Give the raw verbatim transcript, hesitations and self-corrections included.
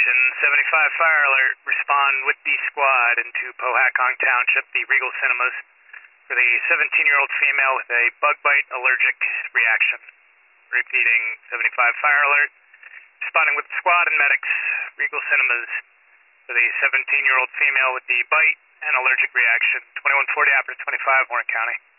Attention, seventy-five fire alert. Respond with the squad into Powhatan Township, the Regal Cinemas, for the seventeen-year-old female with a bug bite allergic reaction. Repeating, seventy-five fire alert. Responding with the squad and medics, Regal Cinemas, for the seventeen-year-old female with the bite and allergic reaction. twenty-one forty after twenty-five, Warren County.